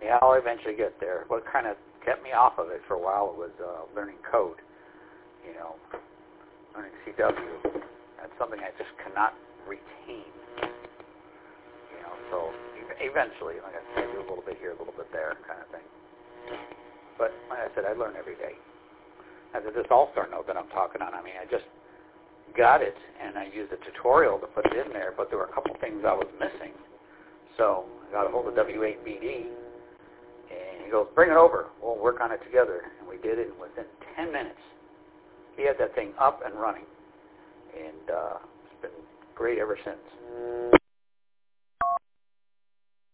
Yeah, I'll eventually get there. What kind of kept me off of it for a while was learning code. You know, learning CW. That's something I just cannot retain. You know, so eventually, like I said, I do a little bit here, a little bit there, kind of thing. But like I said, I learn every day. As this All-Star note that I'm talking on, I mean, I just got it, and I used a tutorial to put it in there, but there were a couple things I was missing. So I got a hold of W8BD, and he goes, bring it over. We'll work on it together. And we did it, and within 10 minutes, he had that thing up and running. And it's been great ever since.